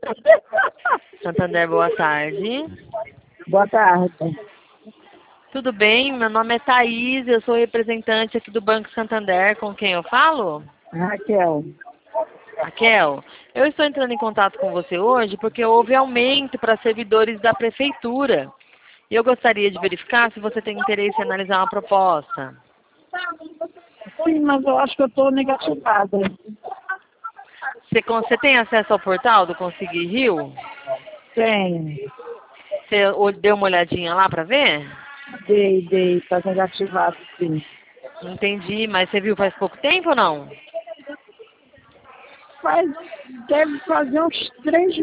Santander, boa tarde. Boa tarde. Tudo bem? Meu nome é Thaís, eu sou representante aqui do Banco Santander. Com quem eu falo? Raquel. Raquel, eu estou entrando em contato com você hoje porque houve aumento para servidores da prefeitura. E eu gostaria de verificar se você tem interesse em analisar uma proposta. Sim, mas eu acho que eu estou negativada. Você tem acesso ao portal do Conseguir Rio? Tenho. Você deu uma olhadinha lá para ver? Dei. Está negativado, sim. Entendi, mas você viu faz pouco tempo ou não? Deve fazer uns 3